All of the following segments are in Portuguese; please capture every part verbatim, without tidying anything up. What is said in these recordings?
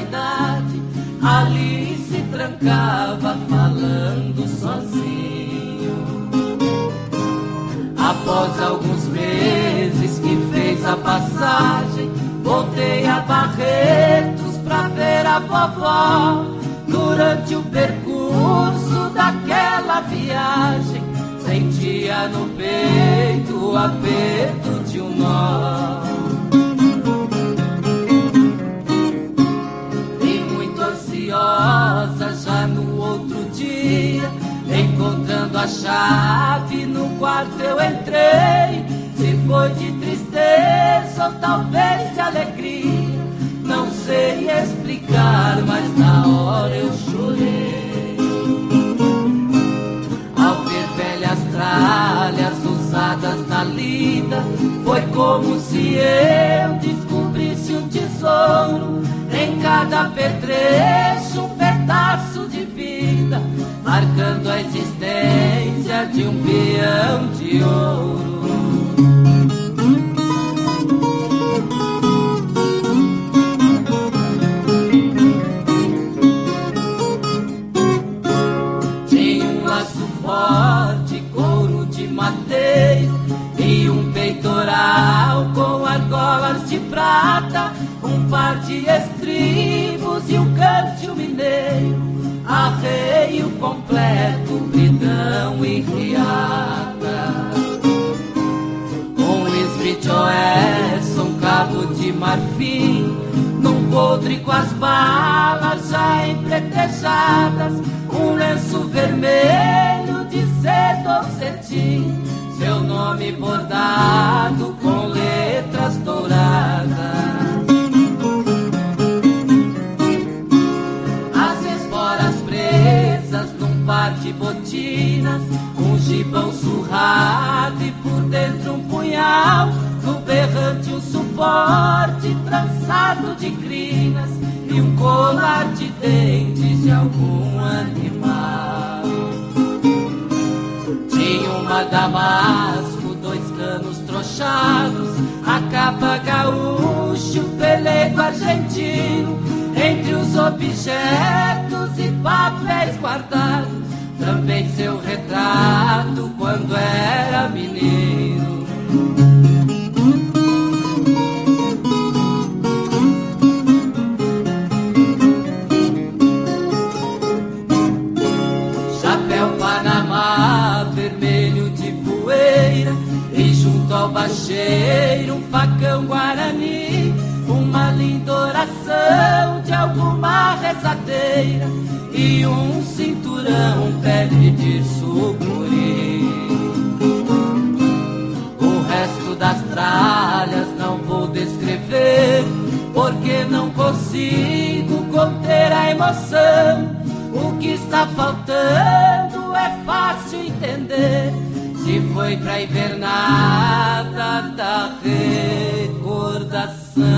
idade, ali se trancava falando sozinho. Após alguns meses que fez a passagem, voltei a Barretos pra ver a vovó. Durante o percurso daquela viagem, sentia no peito o aperto de um nó. E muito ansiosa já no outro dia, encontrando a chave no quarto eu entrei. Se foi de tristeza ou talvez de alegria, não sei explicar, mas na hora eu chorei. Ao ver velhas tralhas usadas na lida, foi como se eu descobrisse um tesouro. Em cada petrecho um pedaço de vida, marcando a existência de um peão de ouro. Forte, couro de mateiro e um peitoral com argolas de prata, um par de estribos e um cantil mineiro, arreio completo, bridão e riada. Um Smith Oeste, um cabo de marfim, num podre com as balas já empretejadas, um lenço vermelho de seda ou cetim, seu nome bordado com letras douradas. As esporas presas num par de botinas, um gibão surrado e por dentro um punhal, no berrante um suporte trançado de crinas e um colar de dentes de algum animal. Tinha uma damasco, dois canos trochados, a capa gaúcho, pelego argentino, entre os objetos e papéis guardados, também seu retrato quando era menino. Ao bacheiro, um facão guarani, uma linda oração de alguma rezadeira e um cinturão pele de sucuri. O resto das tralhas não vou descrever, porque não consigo conter a emoção. O que está faltando é fácil entender, se foi pra invernada da recordação.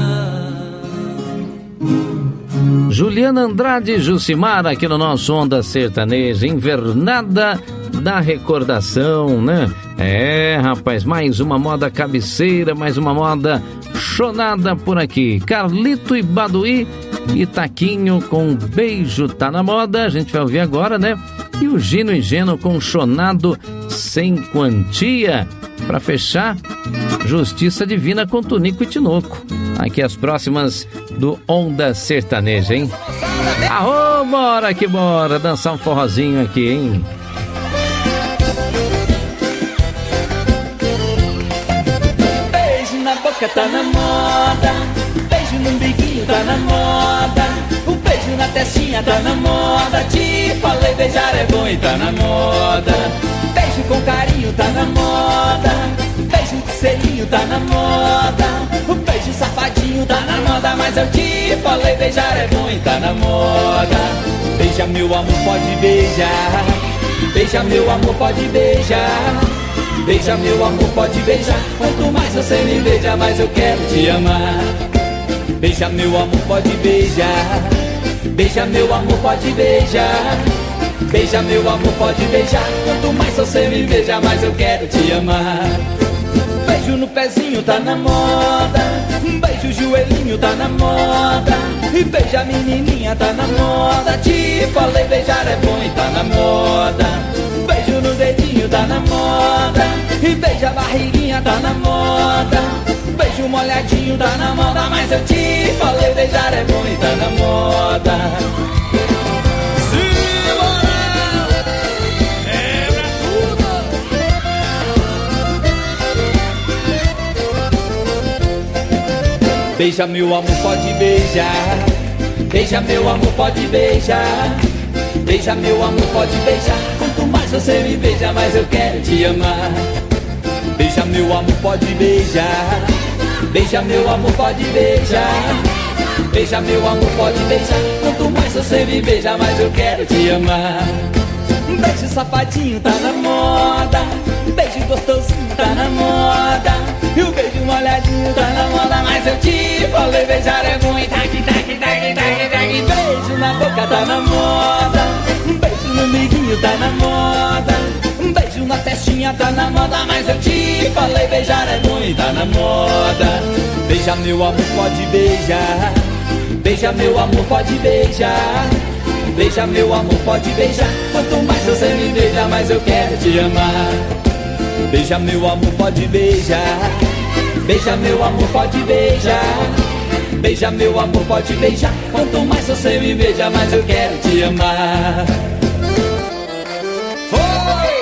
Juliana Andrade e Jucimar aqui no nosso Onda Sertaneja, invernada da recordação, né? É, rapaz, mais uma moda cabeceira, mais uma moda chonada por aqui. Carlito e Baduí e Taquinho com Beijo Tá Na Moda, a gente vai ouvir agora, né? E o Gino e Geno com Chonado Sem Quantia. Para fechar, Justiça Divina com Tunico e Tinoco. Aqui as próximas do Onda Sertaneja, hein? Arô, bora que bora dançar um forrozinho aqui, hein? Beijo na boca tá na moda, beijo no umbiguinho tá na moda, um beijo na testinha tá na moda. Te falei, beijar é bom e tá na moda. Beijo com carinho tá na moda, beijo de selinho tá na moda, o beijo safadinho tá na moda. Mas eu te falei, beijar é bom e tá na moda. Beija meu amor, pode beijar, beija meu amor, pode beijar, beija meu amor, pode beijar. Quanto mais você me beija, mais eu quero te amar. Beija meu amor, pode beijar, beija meu amor, pode beijar, beija meu amor, pode beijar. Quanto mais você me beija, mais eu quero te amar. Beija beijo no pezinho tá na moda, beijo o joelhinho tá na moda, e beija a menininha tá na moda. Te falei, beijar é bom e tá na moda. Beijo no dedinho tá na moda, e beija a barriguinha tá na moda. Beijo molhadinho tá na moda, mas eu te falei, beijar é bom e tá na moda. Beija meu amor, pode beijar. Beija meu amor, pode beijar. Beija meu amor, pode beijar. Quanto mais você me beija, mais eu quero te amar. Beija meu amor, pode beijar. Beija meu amor, pode beijar. Beija meu amor, pode beijar. Quanto mais você me beija, mais eu quero te amar. Beijo safadinho tá na moda, beijo gostosinho tá na moda, e o beijo molhadinho tá na moda, mas eu te falei, beijar é bom e tac, tac, tac, tac, tac. Beijo na boca tá na moda, beijo no miguinho tá na moda, beijo na testinha tá na moda, mas eu te falei, beijar é bom e tá na moda. Beija meu amor, pode beijar. Beija meu amor, pode beijar. Beija meu amor, pode beijar. Quanto mais você me beija, mais eu quero te amar. Beija meu amor, pode beijar. Beija meu amor, pode beijar. Beija meu amor, pode beijar. Quanto mais você me beija, mais eu quero te amar. Foi!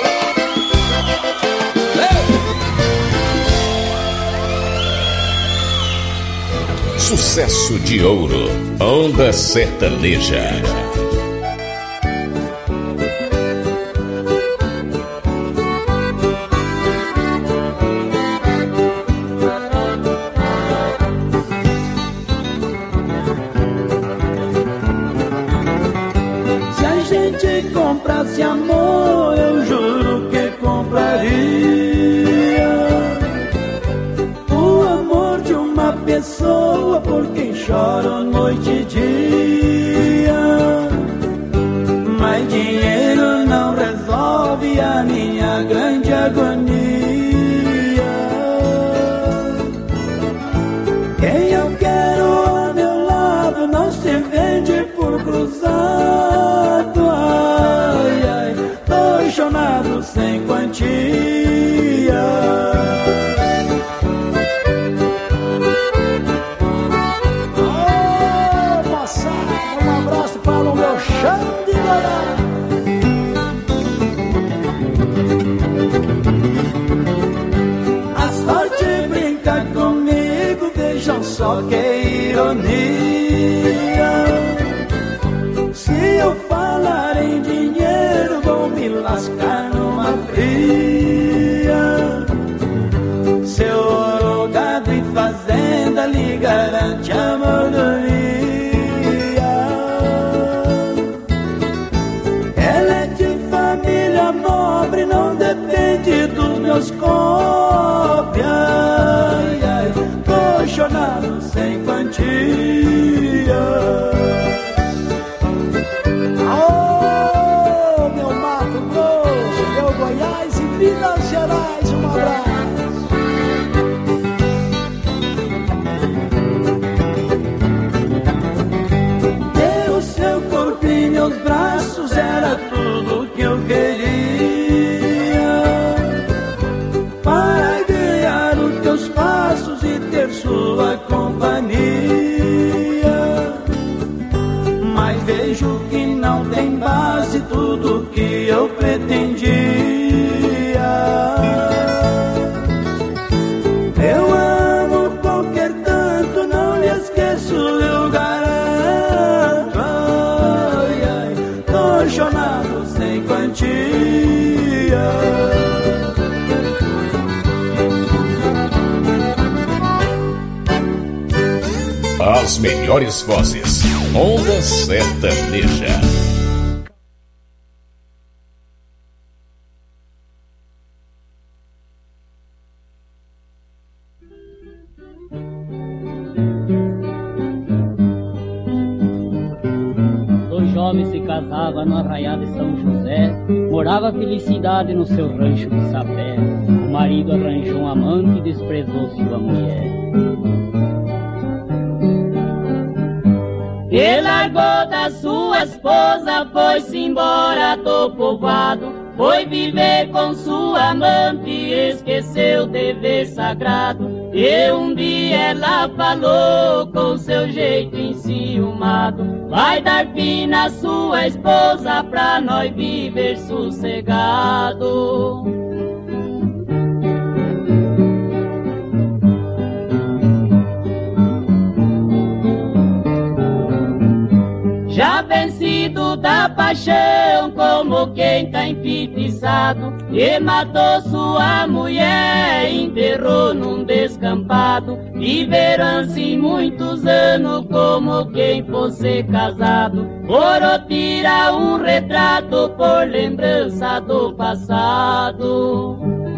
Sucesso de ouro, Onda Sertaneja. Comprasse amor, eu juro que compraria o amor de uma pessoa por quem choro noite e dia. Mas dinheiro não resolve a minha grande agonia. Quem eu quero ao meu lado não se vende por cruzado. Ai, ai, tô chonado sem quantia. Ô, moçada, um abraço para o meu chão de Guará. A sorte brinca comigo, vejam só que ironia. Se eu falar em dinheiro, vou me lascar numa fria. Seu ouro, gado e fazenda lhe garante a mordomia. Ela é de família nobre, não depende dos meus cópias. Ai, ai, tô chorando sem quantia. Minas Gerais, um abraço. Ter o seu corpo em meus braços era tudo que eu queria. Para ganhar os teus passos e ter sua companhia. Mas vejo que não tem base tudo que eu pretendia. Eu amo qualquer tanto, não lhe esqueço, eu garanto. Ai, ai, tô chonado sem quantia. As melhores vozes, Onda Sertaneja. Se casava no arraial de São José, morava a felicidade no seu rancho de sapé. marido arranjou um amante e desprezou sua mulher. Ele largou da sua esposa, foi-se embora do povoado, foi viver com sua amante e esqueceu o dever sagrado. E um dia ela falou com seu jeito enciumado: vai dar fim na sua esposa pra nós viver sossegado. Já vencido da paixão, como quem tá enfeitiçado, e matou sua mulher, enterrou num descampado. Viveram-se muitos anos como quem fosse casado. Foram tirar um retrato por lembrança do passado.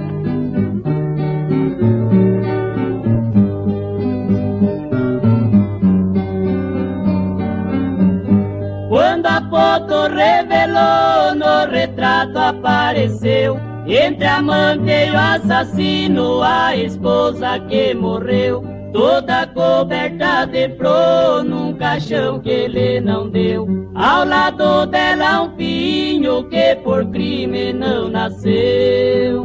Quando a foto revelou, no retrato apareceu, entre amante e o assassino, a esposa que morreu, toda coberta de flor, num caixão que ele não deu. Ao lado dela um filho que por crime não nasceu.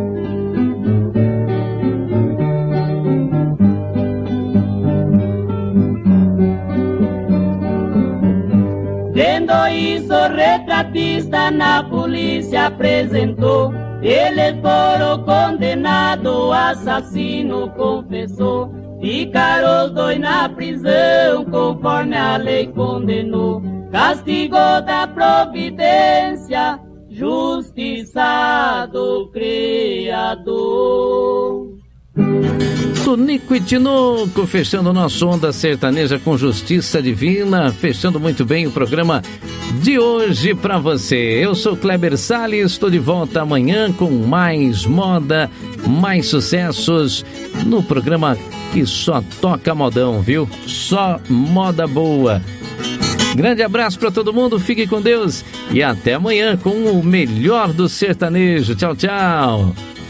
Vendo isso, o retratista na polícia apresentou. Eles foram condenados, o assassino confessou. Ficaram os dois na prisão, conforme a lei condenou. Castigou da providência, justiça do Criador. Tonico e Tinoco, fechando nossa onda sertaneja com justiça divina, fechando muito bem o programa de hoje pra você. Eu sou Kleber Salles, estou de volta amanhã com mais moda, mais sucessos no programa que só toca modão, viu? Só moda boa. Grande abraço pra todo mundo, fique com Deus e até amanhã com o melhor do sertanejo. Tchau, tchau.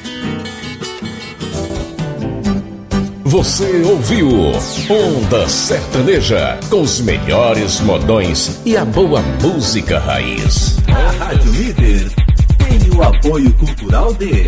Você ouviu Onda Sertaneja, com os melhores modões e a boa música raiz. A Rádio Líder tem o apoio cultural de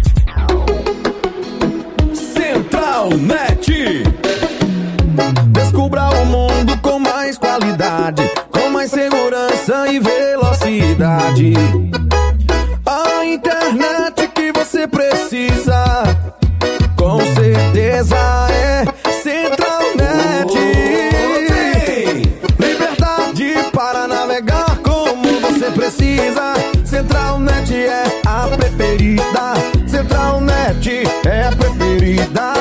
Central Net. Descubra o mundo com mais qualidade, com mais segurança e velocidade. A internet que você precisa, com certeza é Centralnet. Liberdade para navegar como você precisa. Centralnet é a preferida. Centralnet é a preferida.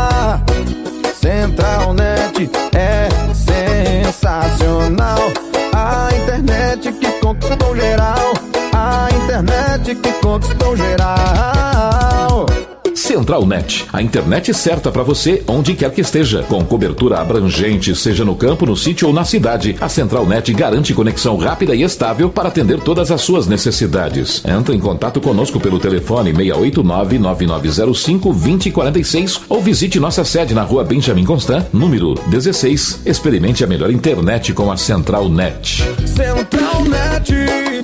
Centralnet é sensacional. A internet que conquistou geral. A internet que conquistou geral. Centralnet, a internet certa para você onde quer que esteja, com cobertura abrangente, seja no campo, no sítio ou na cidade. A Centralnet garante conexão rápida e estável para atender todas as suas necessidades. Entre em contato conosco pelo telefone seis oito nove, nove nove zero cinco, dois zero quatro seis ou visite nossa sede na rua Benjamin Constant, número dezesseis. Experimente a melhor internet com a Centralnet. Centralnet.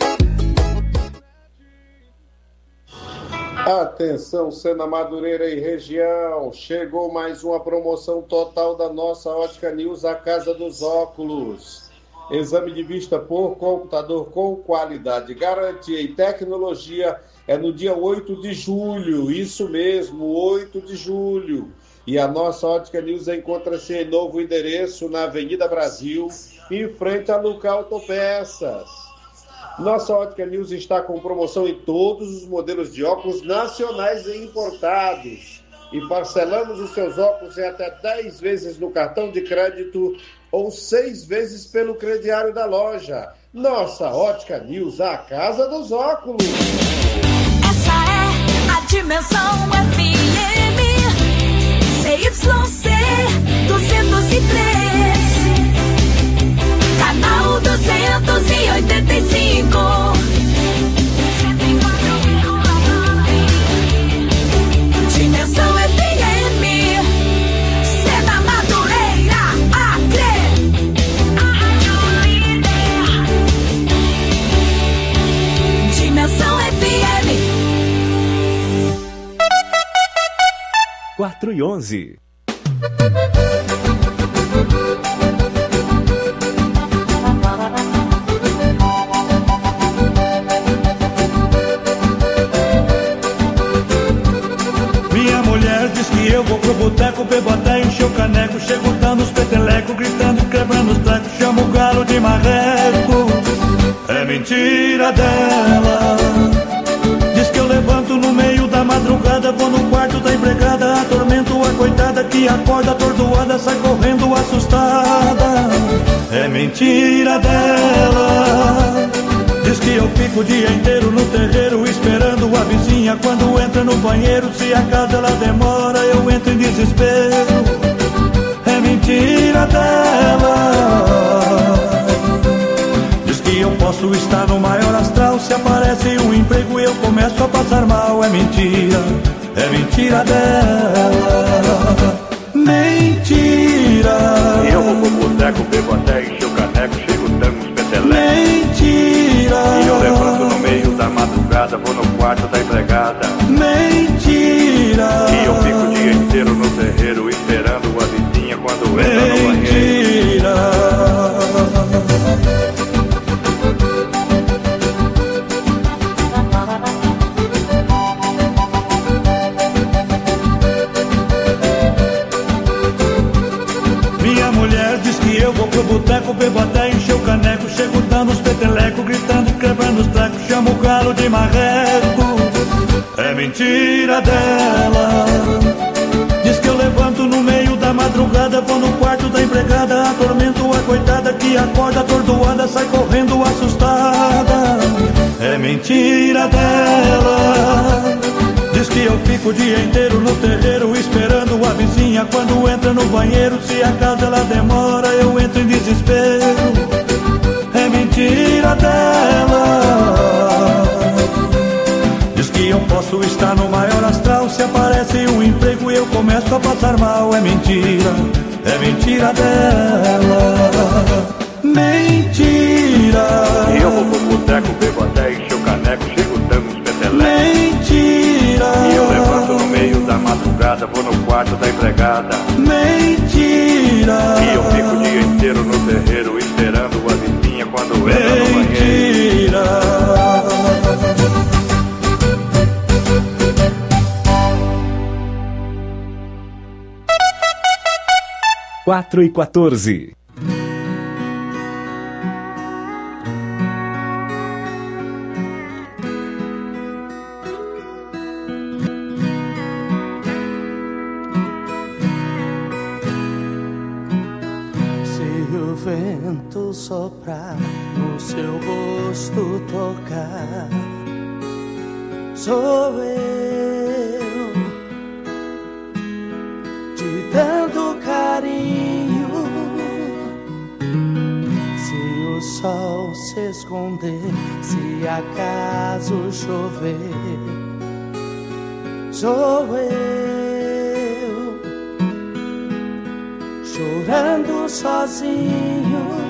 Atenção, Sena Madureira e região, chegou mais uma promoção total da nossa Ótica News, a Casa dos Óculos. Exame de vista por computador com qualidade, garantia e tecnologia é no dia oito de julho, isso mesmo, oito de julho. E a nossa Ótica News encontra-se em novo endereço na Avenida Brasil, em frente a Luca Autopeças. Nossa Ótica News está com promoção em todos os modelos de óculos nacionais e importados. E parcelamos os seus óculos em até dez vezes no cartão de crédito ou seis vezes pelo crediário da loja. Nossa Ótica News, a casa dos óculos. Essa é a Dimensão F M C Y C duzentos e três, canal duzentos e oitenta e cinco. quatro e onze. Minha mulher diz que eu vou pro boteco, bebo até encher o caneco, chego dando os petelecos, gritando e quebrando os trecos, chamo o galo de marreco. É mentira dela. Diz que eu levanto no meio da madrugada, vou no quarto da empregada, atormento a coitada que acorda atordoada, sai correndo assustada. É mentira dela. Diz que eu fico o dia inteiro no terreiro esperando a vizinha quando entra no banheiro. Se a casa ela demora, eu entro em desespero. É mentira dela. Diz que eu posso estar no maior astral, se aparece um emprego eu começo a passar mal. É mentira, é mentira dela. Mentira. Eu vou pro boteco, bebo até encher o caneco, chego dando uns petelecos. Mentira. E eu levanto no meio da madrugada, vou no quarto da empregada. Mentira. E eu fico o dia inteiro no terreiro esperando a vizinha quando entra no banheiro. Mentira. Minha mulher diz que eu vou pro boteco, bebo até encher o caneco, chego dando os petelecos, gritando e quebrando os trecos, chamo o galo de marreco. É mentira dela. Diz que eu levanto no meio da madrugada, vou no quarto da empregada, atormento a coitada que acorda atordoada, sai correndo assustada. É mentira dela. Diz que eu fico o dia inteiro no terreiro esperando a vizinha quando entra no banheiro. Se a casa ela demora, eu entro em desespero. É mentira dela. Diz que eu posso estar no maior astral, se aparece um emprego eu começo a passar mal. É mentira, é mentira dela. Mentira. Eu vou pro boteco, bebo até encher o caneco, chego dando uns petelecos. Mentira. E eu levanto no meio da madrugada, vou no quarto da empregada. Mentira. E eu fico o dia inteiro no terreiro esperando a vizinha quando entra no banheiro. Mentira. quatro e quatorze. Vento soprar, no seu rosto tocar, sou eu te dando carinho. Se o sol se esconder, se acaso chover, sou eu chorando sozinho.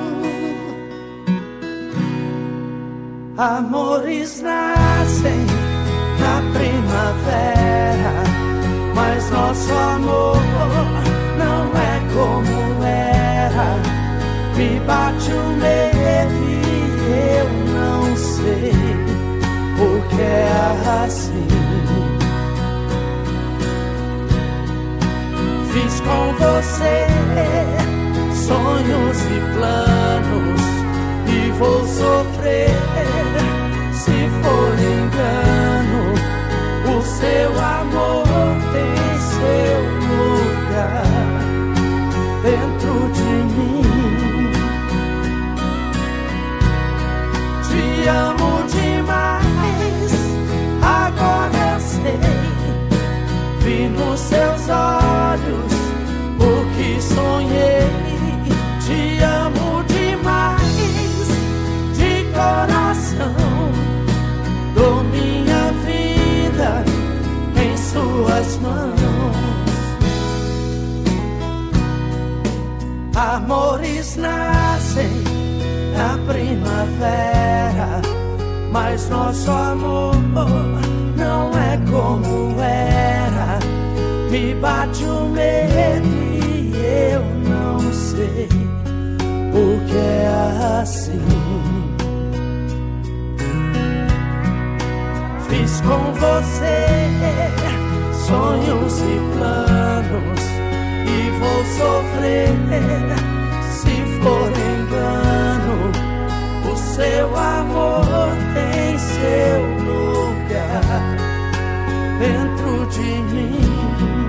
Amores nascem na primavera, mas nosso amor não é como era. Me bate o medo e eu não sei porque é assim. Fiz com você sonhos e planos e vou sofrer se for engano. O seu amor tem seu lugar dentro de mim. Te amo demais, agora eu sei. Vi nos seus olhos o que sonhei. Te amo demais, de coração. Dou minha vida em suas mãos. Amores nascem na primavera, mas nosso amor não é como era. Me bate o medo e eu não sei porque é assim. Fiz com você sonhos e planos e vou sofrer se for engano. O seu amor tem seu lugar dentro de mim.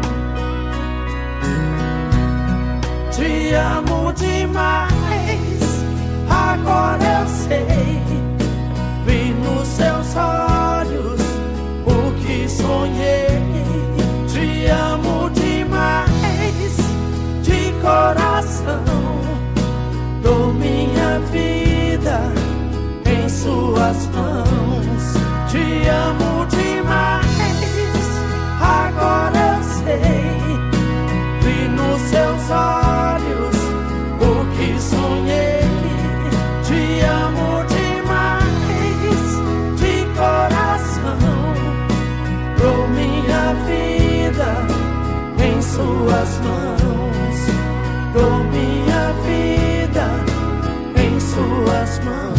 Te amo demais, agora eu sei. Vi nos seus olhos o que sonhei. Te amo demais, de coração. Dou minha vida em suas mãos. Te amo demais, agora eu sei. Vi nos seus olhos o que sonhei. Te amo demais, de coração. Dou minha vida em suas mãos. Dou minha vida em suas mãos.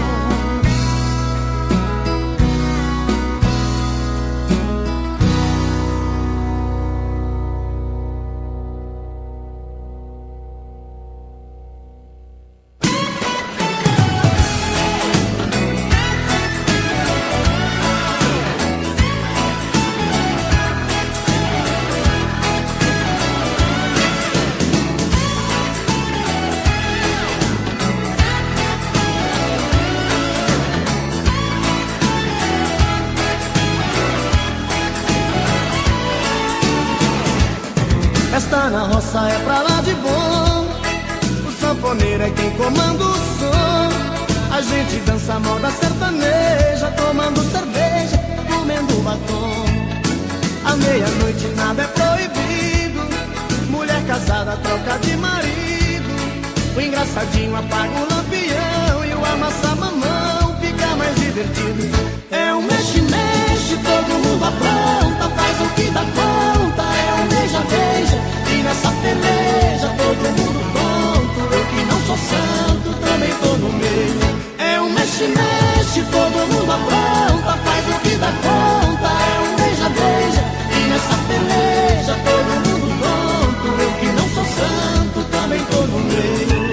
Festa na roça é pra lá de bom. O sanfoneiro é quem comanda o som. A gente dança moda sertaneja, tomando cerveja, comendo batom. À meia-noite nada é proibido. Mulher casada troca de marido. O engraçadinho apaga o lampião e o amassa-mamão fica mais divertido. É um mexe-mexe, todo mundo apronta, faz o que dá conta. É um beija-beija e nessa peleja todo mundo tonto. Eu que não sou santo também tô no meio. É um mexe-mexe, todo mundo apronta, faz o que dá conta. É um beija-beija e nessa peleja todo mundo tonto. Eu que não sou santo também tô no meio.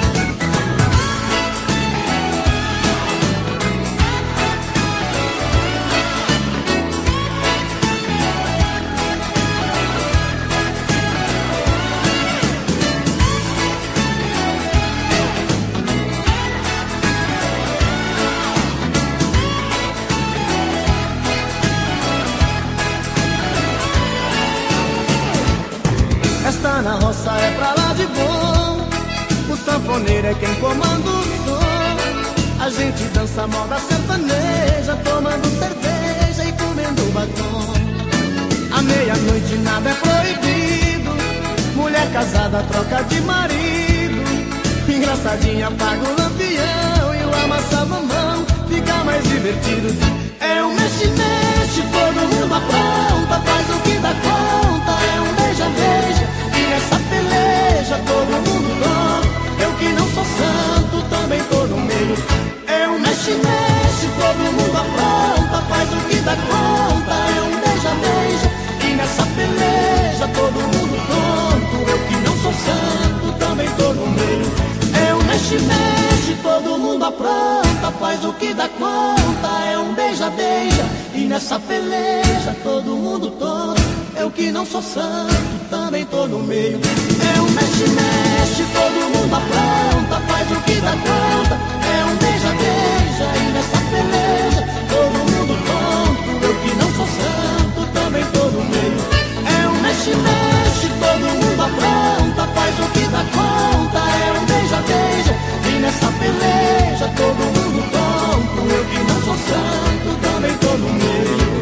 Festa na roça é pra lá de bom. O sanfoneiro é quem comanda o som. A gente dança moda sertaneja, tomando cerveja e comendo batom. À meia-noite nada é proibido. Mulher casada troca de marido. Engraçadinha apaga o lampião e o amassa-mamão fica mais divertido. É um mexe-mexe, todo mundo apronta, faz o que dá conta. É um beija-beija e nessa peleja todo mundo toma. Eu que não sou santo também tô no meio. É um mexe-mexe, todo mundo apronta, faz o que dá conta. É um beija-beija e nessa peleja todo mundo tonto. Eu que não sou santo também tô no meio. É um mexe-mexe, todo mundo apronta, faz o que dá conta. É um beija-beija e nessa peleja todo mundo tonto. Eu que não sou santo também tô no meio. É um mexe-mexe, todo mundo apronta, faz o que dá conta. É um beija-beija e nessa peleja todo mundo tonto. Eu que não sou santo também tô no meio. É um mexe-mexe, todo mundo apronta, faz o que dá conta. É um beija-beija e nessa peleja todo mundo tonto. Eu que não sou santo também tô no meio.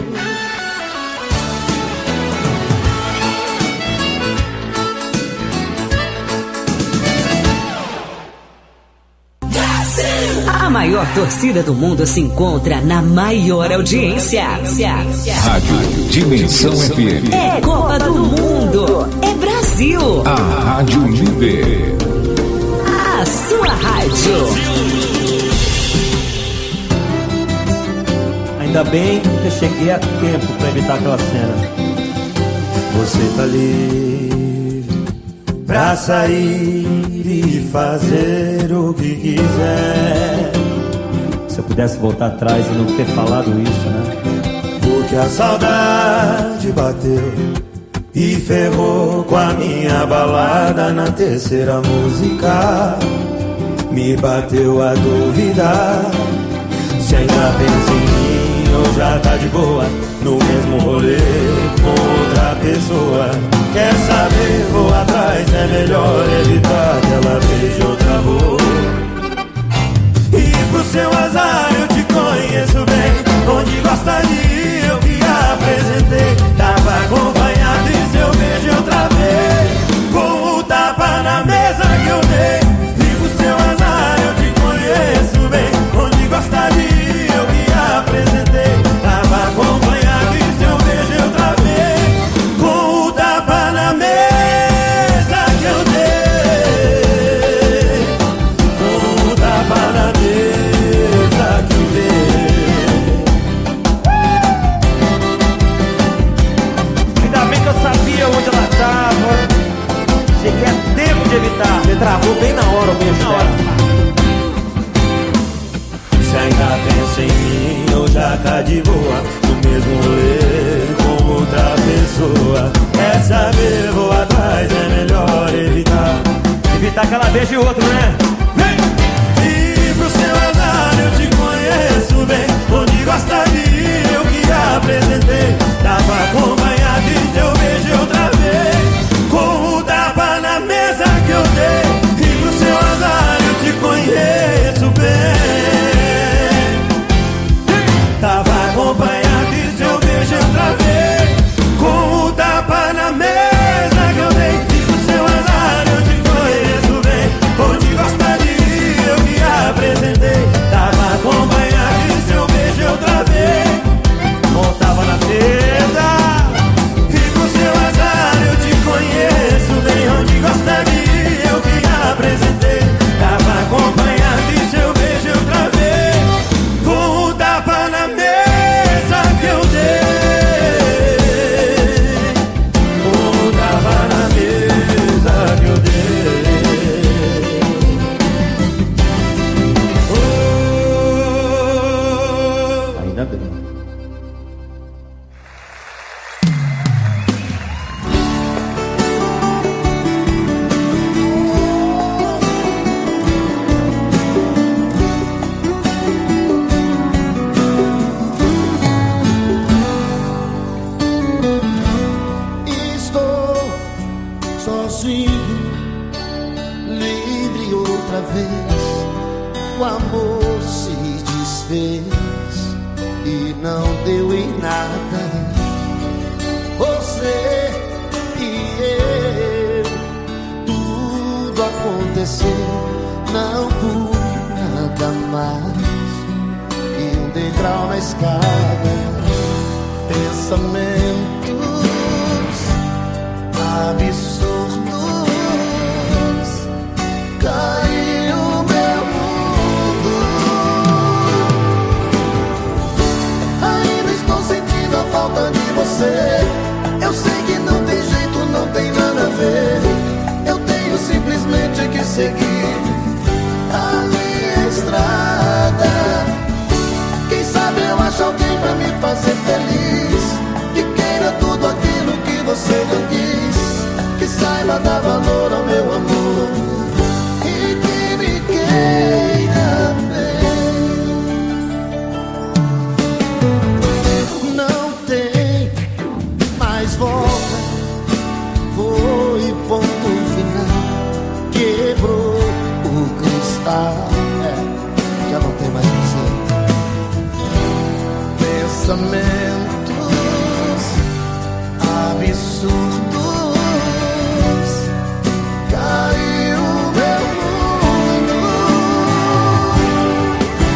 maior torcida do mundo se encontra na maior audiência. Rádio Dimensão F M. É Copa do Mundo. É Brasil. A Rádio Líder. A sua rádio. Ainda bem que eu cheguei a tempo pra evitar aquela cena. Você tá livre pra sair e fazer o que quiser. Se eu pudesse voltar atrás e não ter falado isso, né? Porque a saudade bateu e ferrou com a minha balada. Na terceira música me bateu a dúvida se ainda pensa em mim ou já tá de boa no mesmo rolê com outra pessoa. Quer saber, vou atrás, é melhor evitar que ela beije outra boca. E pro seu azar eu te conheço bem, onde gosta de ir eu que apresentei. Tava acompanhado e seu beijo outra vez, com o tapa na mesa que eu dei. E pro seu azar eu te conheço bem, onde gosta de ir eu que apresentei. Tava acompanhado e seu beijo outra vez, com o tapa na mesa que eu dei. Com o tapa na mesa que eu dei. Ainda bem que eu sabia onde ela tava. Cheguei a tempo de evitar. Você travou bem na hora o beijo. Se ainda pensa em mim ou já tá de boa no mesmo rolê com outra pessoa. Quer saber, vou atrás, é melhor evitar. Evitar que ela beije outro, né? Vem! E pro seu azar eu te conheço bem, onde gosta de ir eu que apresentei. Tava acompanhado e seu beijo outra vez, com o tapa na mesa que eu dei. E pro seu azar eu te conheço bem, tava acompanhado e seu beijo outra vez, com o tapa na mesa que eu dei. E pro seu azar eu te conheço bem, onde gosta de ir eu que apresentei. Tava acompanhado e seu beijo outra vez, montava na mesa. E pro seu azar eu te conheço bem, onde gosta de ir eu que apresentei. Tava acompanhado e seu beijo outra vez, com o tapa na mesa que eu dei. Com o tapa na mesa que eu dei. Oh. Ainda bem. Estou sozinho, livre outra vez. O amor se desfez e não deu em nada. Você e eu, tudo aconteceu, não por nada mais que um degrau na escada. Pensamentos absurdos, caiu meu mundo. Ainda estou sentindo a falta de você. Eu sei que não tem jeito, não tem nada a ver. Eu tenho simplesmente que seguir a minha estrada. Quem sabe eu acho alguém pra me fazer feliz, que queira tudo aquilo que você não quis, que saiba dar valor ao meu amor e que me queira bem. Não tem mais volta, foi ponto final, quebrou o cristal, é, já não tem mais você. Pensamentos absurdos, caiu meu mundo.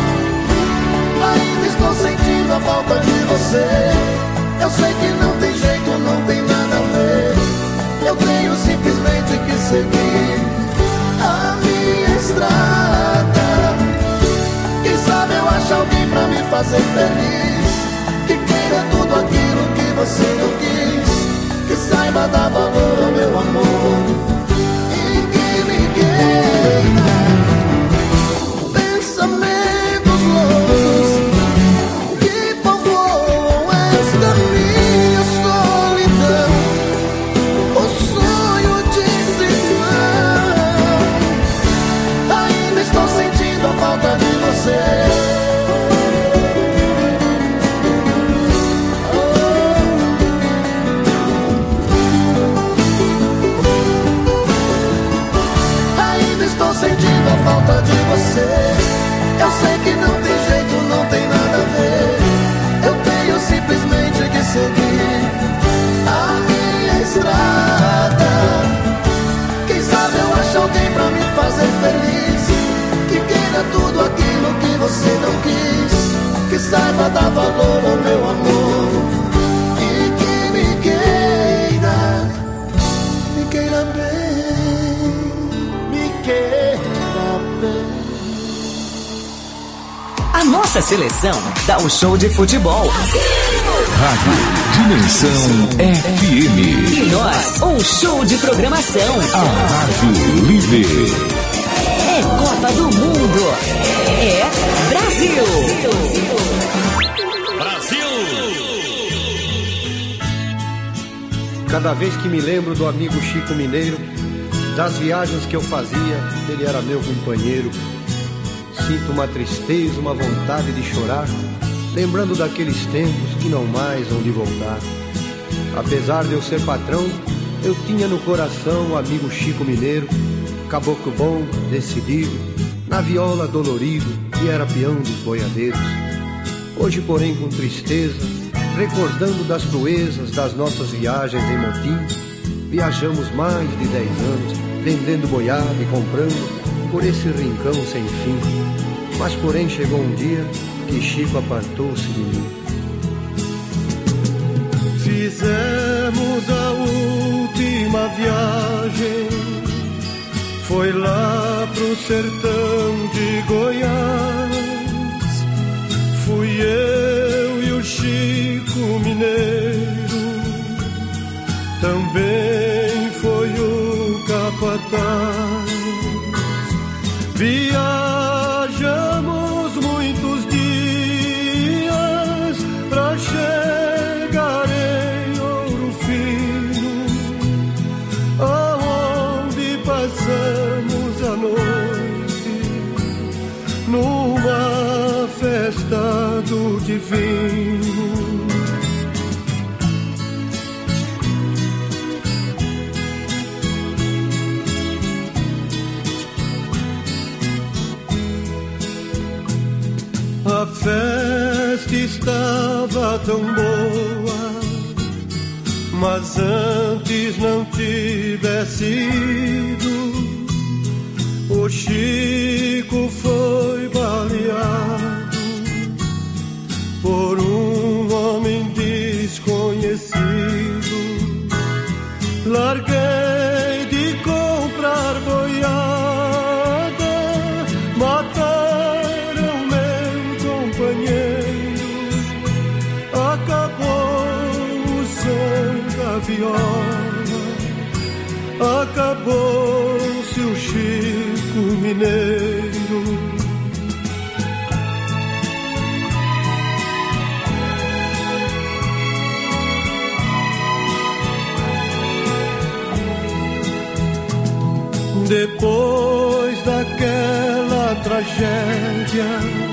fazer feliz, que queira tudo aquilo que você não quis, que saiba dar valor ao meu amor e que me queira. Pensamentos loucos que povoam esta minha solidão, o sonho de cisão. Ainda estou sentindo a falta de você. Sentindo a falta de você. Eu sei que não tem jeito, não tem nada a ver. Eu tenho simplesmente que seguir a minha estrada. Quem sabe eu acho alguém pra me fazer feliz, que queira tudo aquilo que você não quis, que saiba dar valor ao meu amor e que me queira, me queira bem, me queira. A nossa seleção dá um show de futebol. Rádio Dimensão F M. E nós, um show de programação. A Rádio Líder. É Copa do Mundo. É Brasil. Brasil. Cada vez que me lembro do amigo Chico Mineiro, das viagens que eu fazia, ele era meu companheiro. Sinto uma tristeza, uma vontade de chorar, lembrando daqueles tempos que não mais hão de voltar. Apesar de eu ser patrão, eu tinha no coração o amigo Chico Mineiro, caboclo bom, decidido, na viola dolorido, e era peão dos boiadeiros. Hoje, porém, com tristeza, recordando das proezas das nossas viagens em motim, viajamos mais de dez anos, vendendo boiada e comprando por esse rincão sem fim. Mas porém chegou um dia que Chico apartou-se de mim. Fizemos a última viagem, foi lá pro sertão de Goiás. Fui eu e o Chico Mineiro, também foi o capataz. Viajamos muitos dias pra chegar em Ouro Fino, aonde passamos a noite numa festa do divino. A festa estava tão boa, mas antes não tivesse ido, o Chico foi baleado por um homem desconhecido. Larguei de comprar boiada, mataram meu companheiro, acabou o som da viola, acabou-se o Chico Mineiro. Depois daquela tragédia,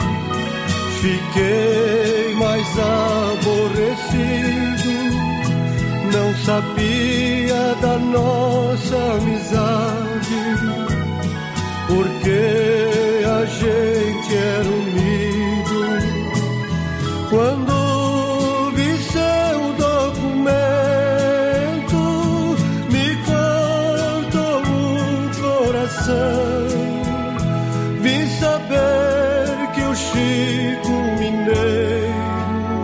fiquei mais aborrecido. Não sabia da nossa amizade, porque a gente era unido. Quando vi seu documento, me cortou o coração. Vim saber que o Chico Mineiro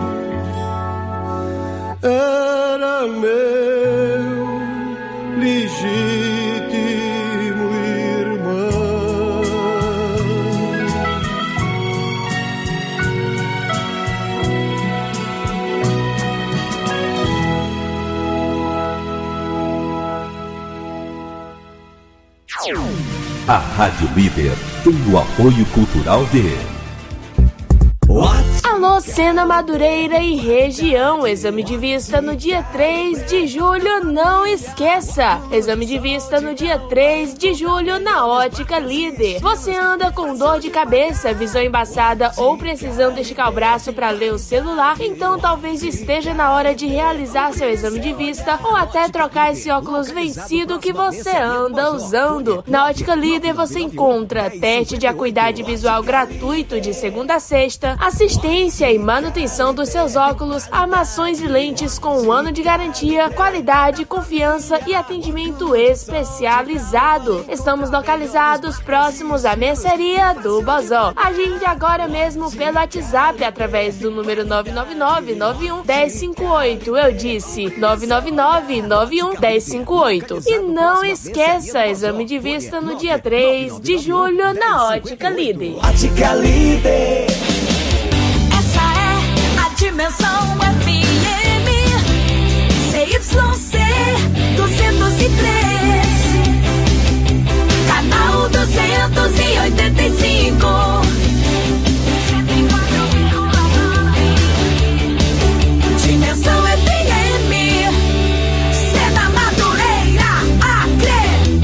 era meu legítimo irmão. A Rádio Líder tem o apoio cultural de... Alô, Sena Madureira e região. Exame de vista no dia três de julho, não esqueça. Exame de vista no dia três de julho na Ótica Líder. Você anda com dor de cabeça, visão embaçada ou precisando esticar o braço para ler o celular? Então talvez esteja na hora de realizar seu exame de vista ou até trocar esse óculos vencido que você anda usando. Na Ótica Líder você encontra teste de acuidade visual gratuito de segunda a sexta, assistência e manutenção dos seus óculos, armações e lentes com um ano de garantia, qualidade, confiança e atendimento especializado. Estamos localizados próximos à mercearia do Bozó. Agende agora mesmo pelo WhatsApp através do número nove nove nove, nove um, um zero cinco oito. Eu disse nove nove nove, nove um, um zero cinco oito. E não esqueça, exame de vista no dia três de julho na Ótica Líder. Ótica Líder. Dimensão F M C Y C duzentos e três, canal duzentos e oitenta e cinco. Dimensão F M, Sena Madureira, Acre.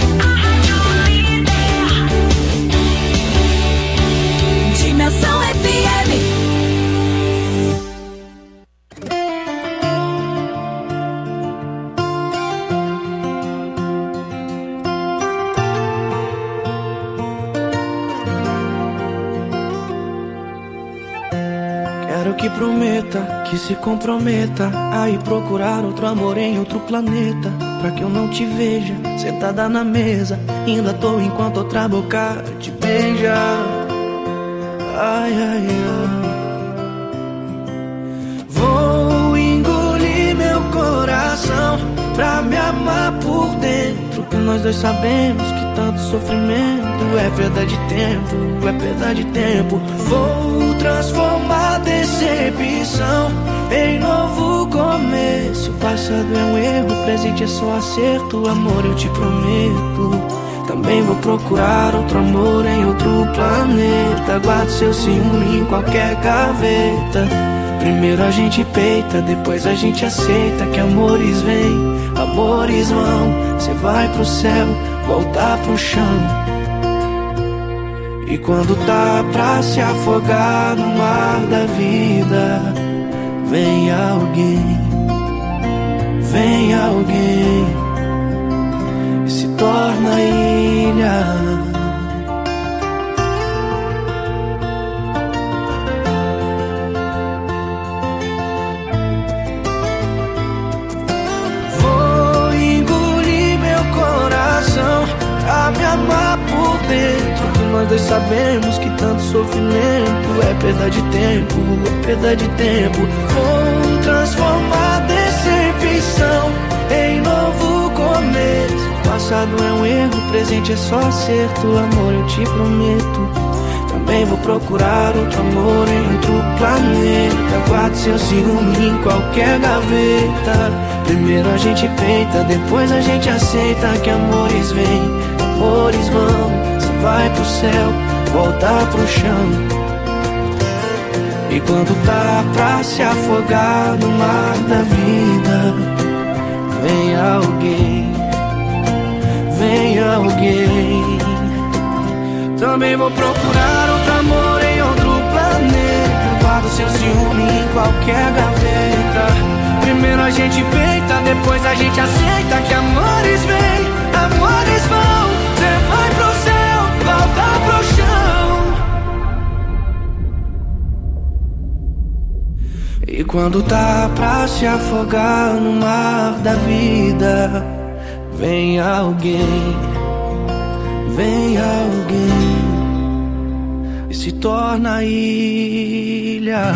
Dimensão F M. Quero que prometa, que se comprometa a ir procurar outro amor em outro planeta. Pra que eu não te veja sentada na mesa, ainda à toa enquanto outra boca te beija. Ai, ai, ai. Vou engolir meu coração pra me amar por dentro, que nós dois sabemos que tanto sofrimento é perda de tempo, é perda de tempo. Vou transformar decepção em novo começo. O passado é um erro, o presente é só acerto. Amor, eu te prometo, também vou procurar outro amor em outro planeta. Guardo seu ciúme em qualquer gaveta. Primeiro a gente peita, depois a gente aceita que amores vêm, amores vão. Cê vai pro céu, voltar pro chão. E quando tá pra se afogar no mar da vida, vem alguém, vem alguém e se torna ilha. A me amar por dentro, que nós dois sabemos que tanto sofrimento é perda de tempo, é perda de tempo. Vou transformar decepção em novo começo. O passado é um erro, o presente é só acerto. Amor, eu te prometo, também vou procurar outro amor em outro planeta. Guarde seu ciúme em qualquer gaveta. Primeiro a gente peita, depois a gente aceita que amores vêm, amores vão. Você vai pro céu, voltar pro chão. E quando tá pra se afogar no mar da vida, vem alguém, vem alguém. Também vou procurar outro amor em outro planeta. Guardo seu ciúme em qualquer gaveta. Primeiro a gente peita, depois a gente aceita que amores vêm, amores vão. Cê vai pro céu, volta pro chão. E quando tá pra se afogar no mar da vida, vem alguém, vem alguém e se torna ilha.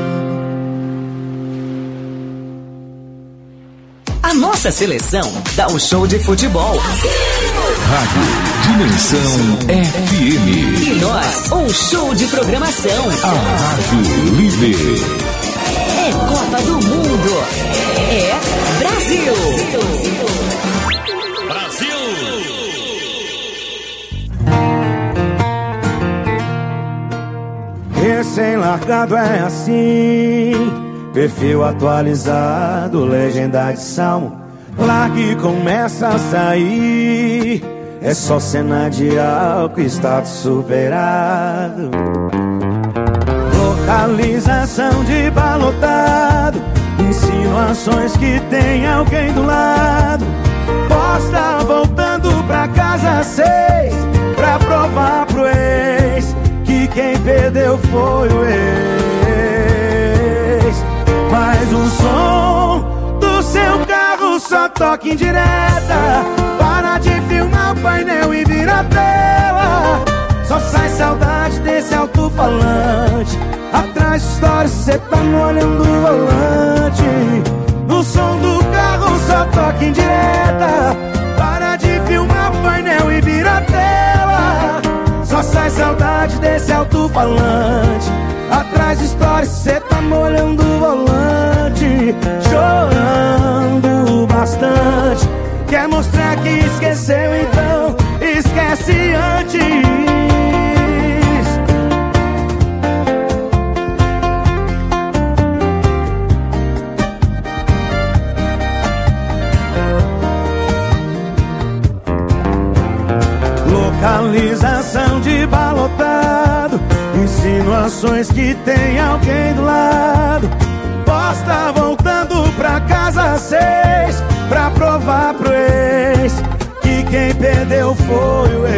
A nossa seleção dá um show de futebol. Rádio Dimensão F M. E nós, um show de programação. A Rádio Líder. É Copa do Mundo. É Brasil. Brasil. Recém-largado é assim, perfil atualizado, legenda de salmo. Largue e começa a sair, é só cena de álcool, status superado. Localização de balotado, insinuações que tem alguém do lado. Posta voltando pra casa seis, pra provar pro ex que quem perdeu foi o ex. Mas o som do seu carro só toca em direta. Para de filmar o painel e vira a tela. Só sai saudade desse alto-falante. Atrás de história cê tá molhando o volante. O som do carro só toca em direta. Para de filmar o painel e vira a tela. Só sai saudade desse alto-falante. Atrás de história cê tá molhando o volante. Chorando bastante. Quer mostrar que esqueceu, então esquece antes. Localização de balotado, insinuações que tem alguém do lado. Posta voltando pra casa seis, pra provar pro ex que quem perdeu foi o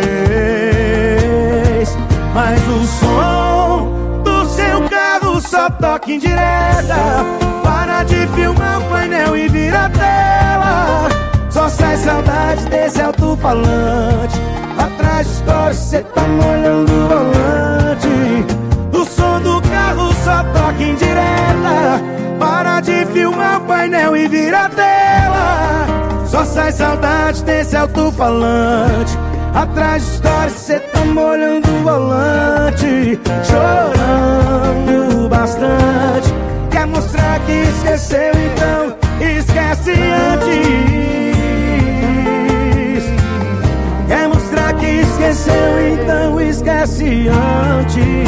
ex. Mas o som do seu carro só toca em direta. Para de filmar o painel e vira a tela. Só sai saudade desse alto-falante. Atrás de história cê tá molhando o volante. O som do carro só toca em direta. Para de filmar o painel e vira a tela. Só sai saudade desse alto-falante. Atrás de história cê tá molhando o volante. Chorando bastante. Quer mostrar que esqueceu, então esquece antes. Quer mostrar que esqueceu, então esquece antes.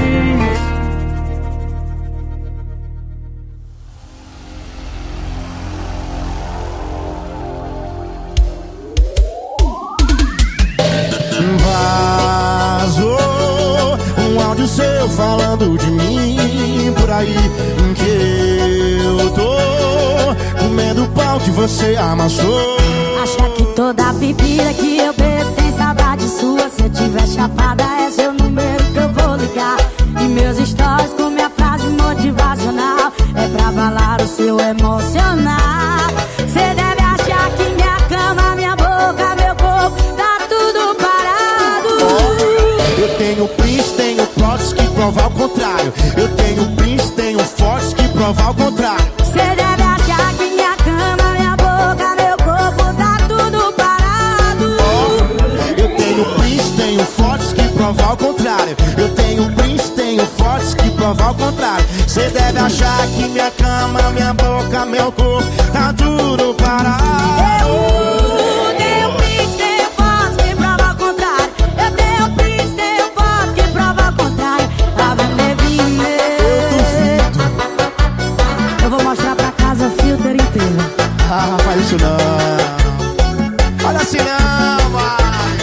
Vazou um áudio seu falando de mim por aí, que eu tô comendo o pau que você amassou. Acha que toda bebida que eu bebo tem saudade sua? Se eu tiver chapada é seu número que eu vou ligar. E meus stories com minha frase motivacional é pra abalar o seu emocional. Cê deve achar que minha cama, minha boca, meu corpo tá tudo parado. Eu tenho prints, tenho plots que provam ao contrário. Eu tenho prints, tenho fotos que provam ao contrário. Cê deve achar que minha cama, minha boca, meu corpo tá tudo parado. Eu tenho prints, tenho fotos que provam ao contrário. Eu tenho prints, tenho fotos que provam ao contrário. Cê deve achar que minha cama, minha boca, meu corpo tá tudo parado. Eu tenho prints, tenho fotos que provam ao contrário. Eu tenho prints, tenho fotos que provam ao contrário. Tá vendo, Eu duvido. Eu vou mostrar pra casa o filter inteiro. Ah, faz isso não. Olha assim não, vai.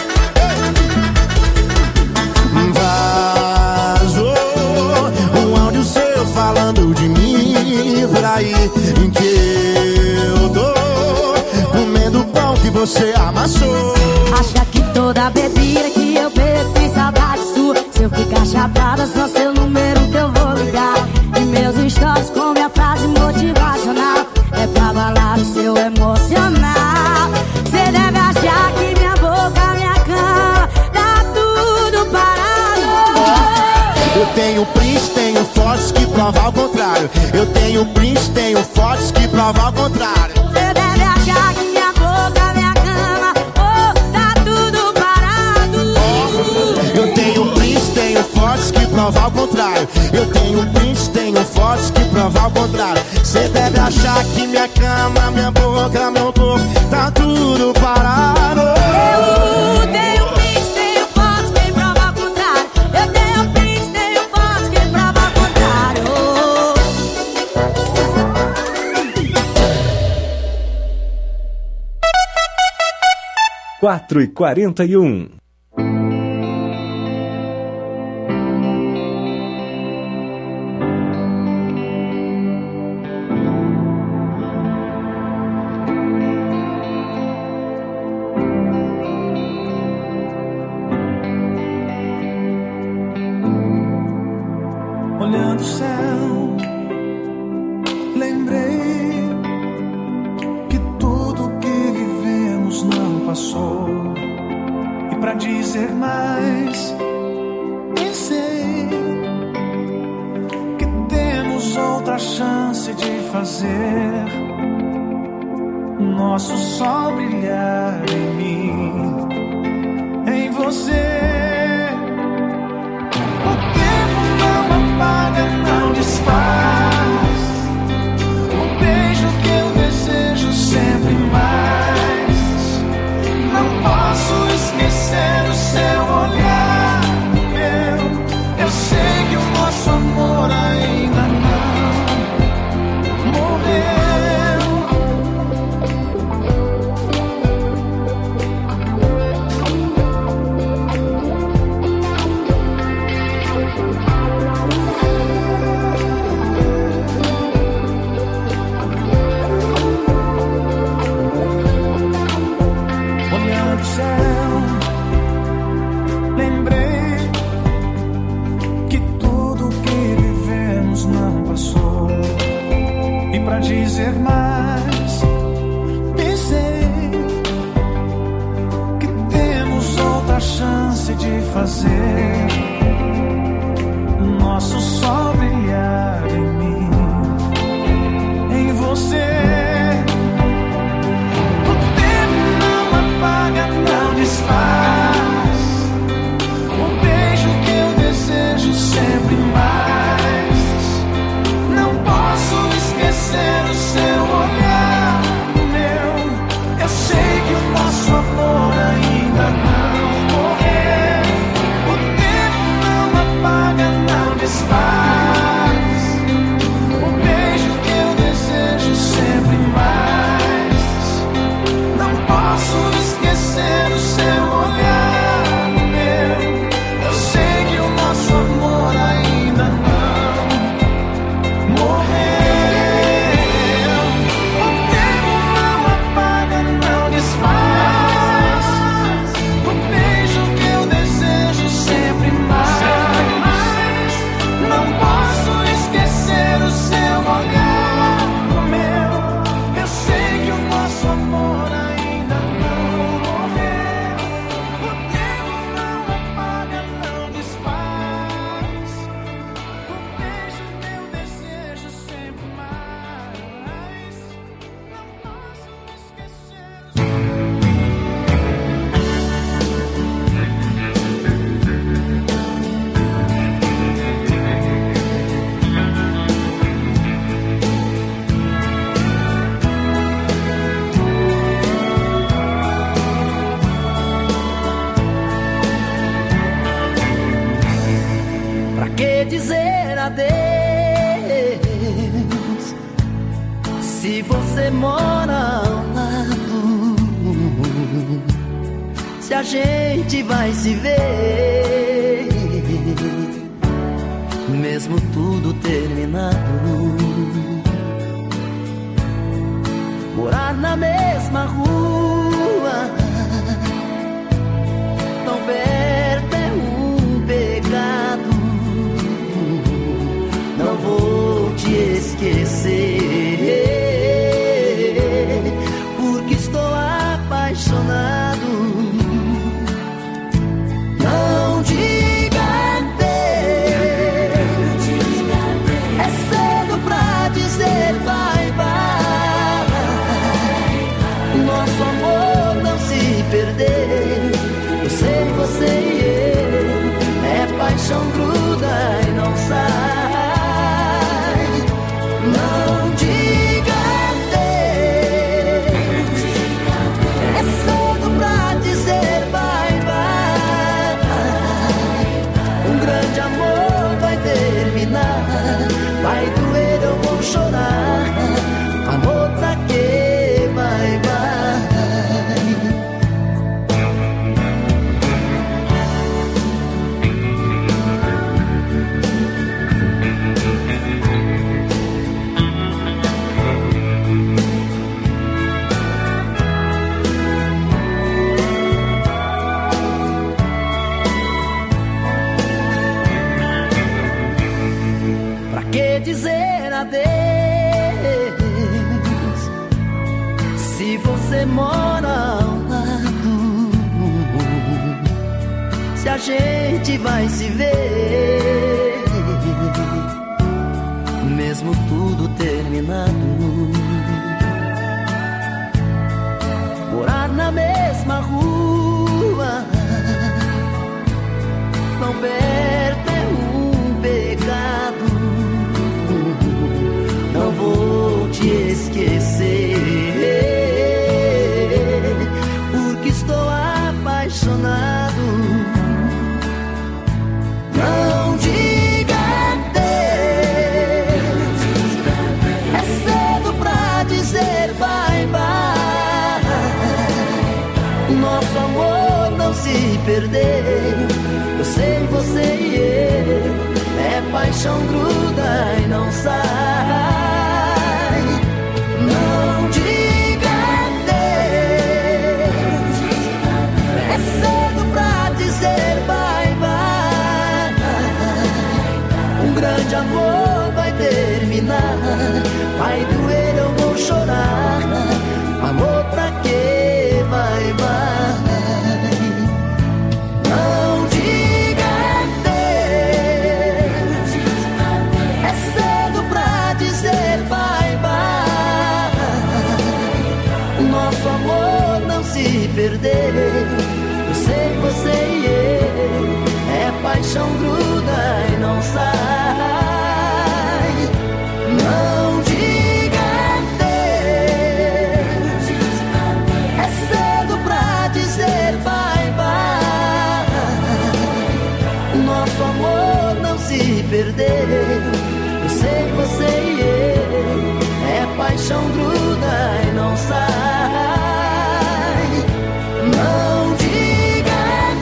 Vazou um áudio seu falando de mim por aí, em que eu tô comendo o pão que você amassou. Acha que toda bebida que eu bebo tem saudade sua? Se eu ficar chapada, só seu número que eu vou ligar. E meus stories com minha frase motivacional é pra abalar o seu emocional. Cê deve achar que minha boca, minha cama tá tudo parado. Eu tenho prints, tenho fotos que provam ao contrário. Eu tenho prints, tenho fotos que provam ao contrário. Cê deve achar que minha boca, minha cama, oh, tá tudo parado. Eu tenho prints, tenho fotos que provam ao contrário. Eu tenho prints, tenho fotos que provam ao contrário. Cê deve achar que minha cama, minha boca, meu corpo tá tudo parado. Eu tenho prints, tenho fotos que provam ao contrário. Eu tenho prints, tenho fotos quatro e quarenta e um. Olhando o céu, lembrei que tudo que vivemos não passou. E pra dizer mais, pensei que temos outra chance de fazer nosso sol brilhar em mim, em você. Apaga, não desfaz o beijo que eu desejo sempre mais. Não posso esquecer o seu olhar meu. Eu sei que o nosso amor ainda não morreu. Pra dizer mais, pensei que temos outra chance de fazer nosso sol brilhar em mim, em você. O tempo não apaga, não desfaz o beijo que eu desejo sempre mais. Não posso esquecer o seu olhar meu. Eu sei que o nosso amor ainda não morreu. O tempo não apaga, não desfaz o beijo que eu desejo sempre mais. Não posso esquecer o seu olhar meu. Eu sei que o nosso amor ainda não morreu. Dizer adeus se você mora ao lado, se a gente vai se ver mesmo tudo terminado. Morar na mesma rua, tão perto é um pecado. Não vou te esquecer, porque estou apaixonado. Não diga adeus, é cedo pra dizer bye bye. Nosso amor não se perdeu. Eu sei, você e eu, é paixão gruda e não sai. Não dizer adeus. Se você mora ao lado, se a gente vai se ver, mesmo tudo terminado. Morar na mesma rua, tão perto é um pecado. Não vou te esquecer, porque estou apaixonado. Não diga adeus, é cedo pra dizer bye bye. Nosso amor não se perdeu. Eu sei, você e eu, é paixão, gruda e não sai. Não diga adeus, é cedo pra dizer bye bye. Um grande amor vai terminar, vai doer, eu vou chorar. Amor pra quê? Bye bye. Não diga adeus, é cedo pra dizer bye bye. Nosso amor não se perdeu. Eu sei, você e eu, é paixão, gruda e não sai. Não diga adeus, é cedo pra dizer bye bye. Nosso amor não se perdeu. Eu sei, você e eu, é paixão, gruda e não sai. Não diga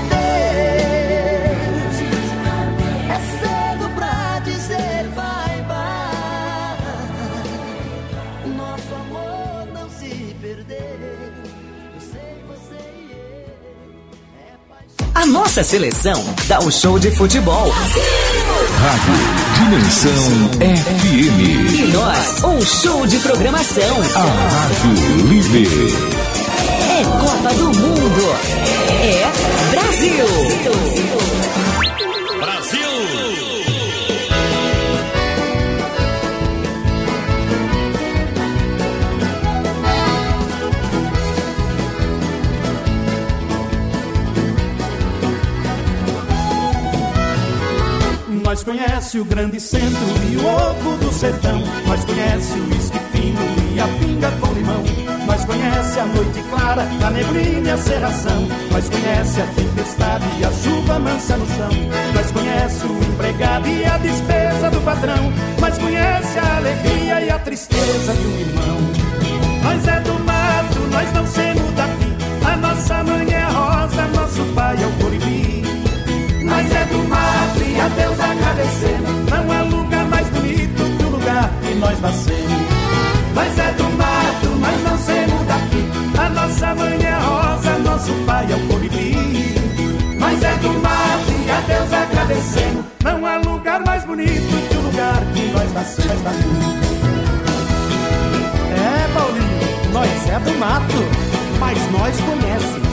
adeus, é cedo pra dizer bye bye. Nosso amor não se perdeu. Eu sei, você e eu, é paixão. A nossa seleção dá o show de futebol. Rádio Dimensão F M. E nós, um show de programação. A Rádio Líder. É Copa do Mundo. É Brasil. Brasil. Nós conhece o grande centro e o oco do sertão. Nós conhece o uísque fino e a pinga com limão. Nós conhece a noite clara, a neblina e a cerração. Nós conhece a tempestade e a chuva mansa no chão. Nós conhece o empregado e a despesa do patrão. Nós conhece a alegria e a tristeza de um irmão. Nós é do mato, nós não semos daqui. A nossa mãe é a rosa, nosso pai é o colibri. Nós é do mato e a Deus agradecemos. Não há lugar mais bonito que o lugar que nós nascemos. Nós é do mato, nós não somos daqui. A nossa mãe é a rosa, nosso pai é o colibri. Nós é do mato e a Deus agradecemos. Não há lugar mais bonito que o lugar que nós nascemos. É, Paulinho, nós é do mato, mas nós conhece.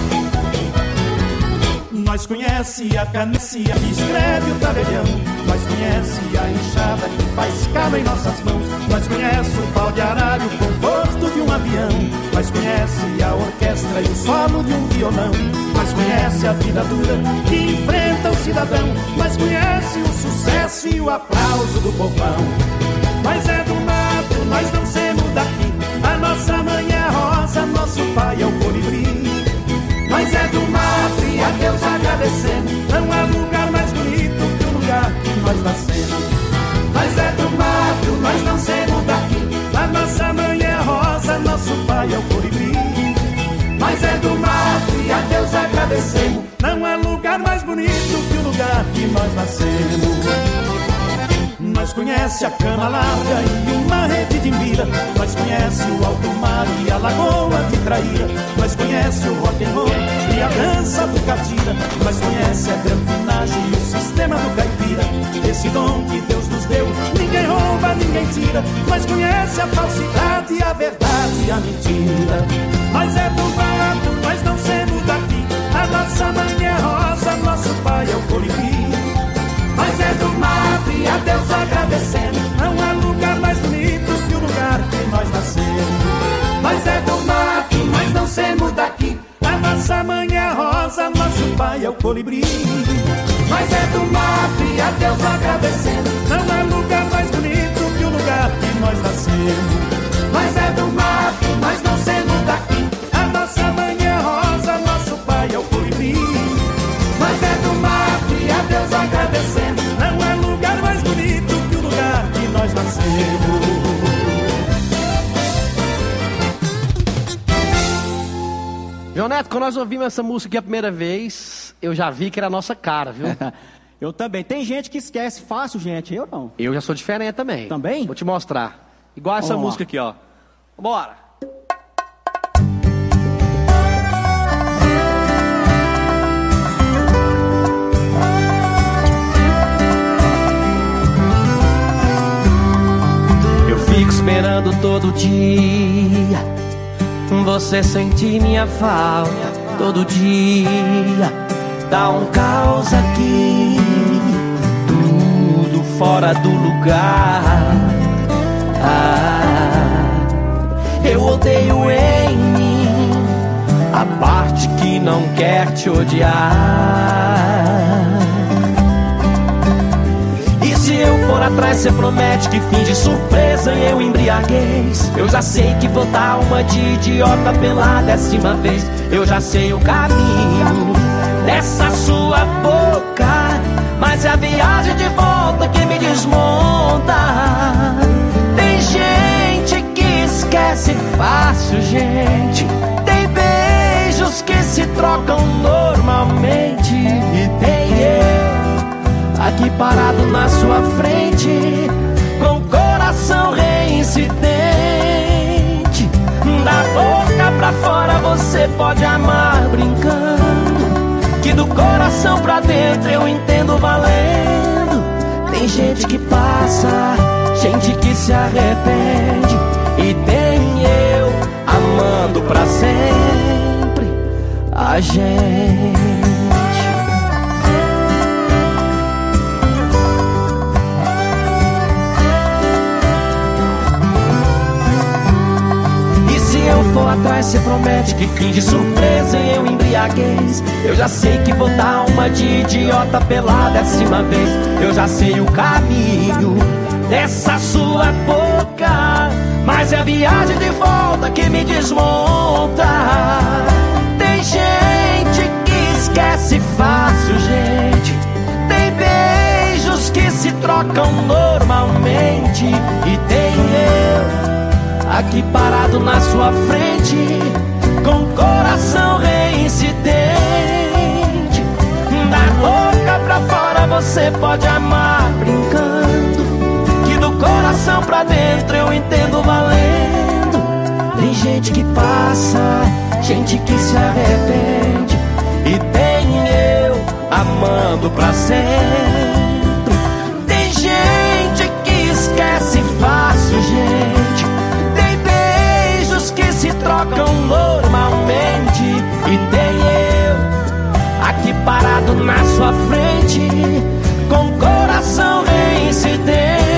Nós conhece a canecia que escreve o tabelião. Nós conhece a enxada que faz cala em nossas mãos. Nós conhece o pau de aralho com o posto de um avião. Nós conhece a orquestra e o solo de um violão. Nós conhece a vida dura que enfrenta o cidadão. Nós conhece o sucesso e o aplauso do povão. Nós é do mato, nós não somos daqui. A nossa mãe é a rosa, nosso pai é o colibri. Nós é do mato e a Deus agradecemos. Não há lugar mais bonito que o lugar que nós nascemos. Nós é do mato, nós não somos daqui. A nossa mãe é a rosa, nosso pai é o colibri. Nós é do mato e a Deus agradecemos. Não há lugar mais bonito que o lugar que nós nascemos. Nós conhece a cama larga e uma rede de mira. Nós conhece o alto mar e a lagoa de Traíra. Nós conhece o rock and roll e a dança do catira. Nós conhece a granfinagem e o sistema do caipira. Esse dom que Deus nos deu, ninguém rouba, ninguém mentira, nós conhece a falsidade e a verdade e a mentira. Nós é do mato, nós não semos daqui, a nossa mãe é rosa, nosso pai é o colibri. Nós é do mato e a Deus agradecendo, não há lugar mais bonito que o lugar que nós nascemos. Nós é do mato, nós não semos daqui, a nossa mãe é rosa, nosso pai é o colibri. Nós é do mato e a Deus agradecendo, não há lugar mais bonito que o lugar que nós nascemos. Nós é do mato, nós não semos daqui, a nossa mãe é rosa, nosso pai é o colibri. Nós é do mato e a Deus agradecendo, não há lugar mais bonito que o lugar que nós nascemos. João Neto, quando nós ouvimos essa música aqui a primeira vez, eu já vi que era a nossa cara, viu? Eu também. Tem gente que esquece fácil, gente. Eu não. Eu já sou diferente também. Também? Vou te mostrar. Igual essa Vamos música lá. aqui, ó. Bora! Eu fico esperando todo dia você sentir minha falta todo dia. Dá um caos aqui, tudo fora do lugar. Ah, eu odeio em mim a parte que não quer te odiar. E se eu for atrás, cê promete que finge surpresa e eu embriaguez. Eu já sei que vou dar uma de idiota pela décima vez. Eu já sei o caminho dessa sua boca, mas é a viagem de volta que me desmonta. Tem gente que esquece fácil, gente. Tem beijos que se trocam normalmente. E tem eu aqui parado na sua frente, com o coração reincidente. Da boca pra fora você pode amar brincando, que do coração pra dentro eu entendo valendo. Tem gente que passa, gente que se arrepende, e tem eu amando pra sempre a gente. Se eu for atrás, cê promete que finge surpresa e eu embriaguez. Eu já sei que vou dar uma de idiota pela décima vez. Eu já sei o caminho dessa sua boca, mas é a viagem de volta que me desmonta. Tem gente que esquece fácil, gente. Tem beijos que se trocam normalmente. E tem eu aqui parado na sua frente, com o coração reincidente. Da boca pra fora você pode amar brincando, que do coração pra dentro eu entendo valendo. Tem gente que passa, gente que se arrepende, e tem eu amando pra sempre